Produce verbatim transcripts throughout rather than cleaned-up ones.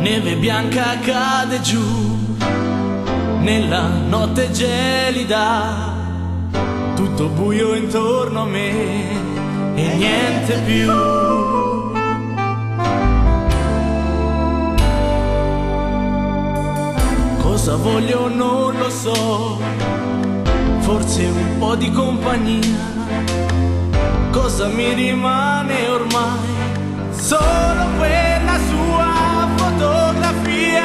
neve bianca cade giù nella notte gelida, tutto buio intorno a me e niente più. Cosa voglio non lo so, forse un po' di compagnia. Cosa mi rimane ormai? Solo quella sua fotografia.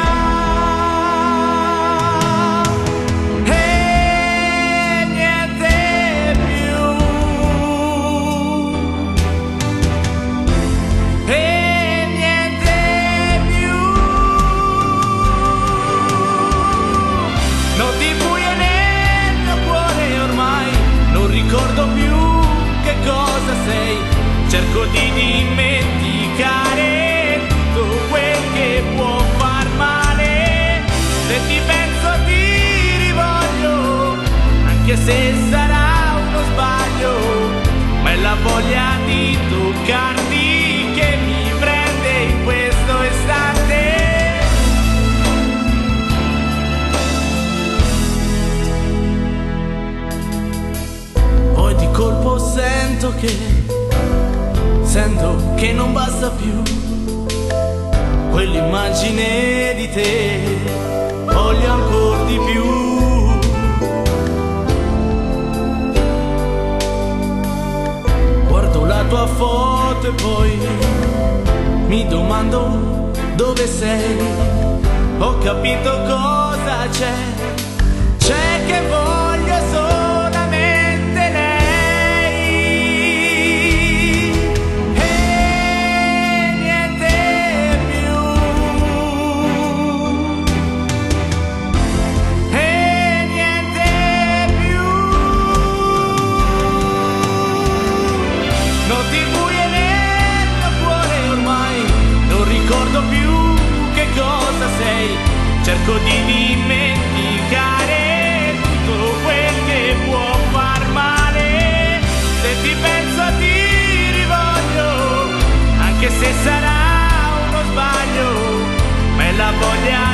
E niente più. E niente più. Notti buie nel mio cuore ormai, non ricordo più che cosa sei. Cerco di dimenticare tutto quel che può far male. Se ti penso ti rivoglio, anche se sarà uno sbaglio, ma è la voglia di toccarti che mi prende in questo istante. Poi di colpo sento che Sento che non basta più quell'immagine di te, voglio ancora di più. Guardo la tua foto e poi mi domando dove sei. Ho capito cosa c'è, c'è che voglio solamente lei. Cerco di dimenticare tutto quel che può far male. Se ti penso ti rivoglio, anche se sarà uno sbaglio, ma è la voglia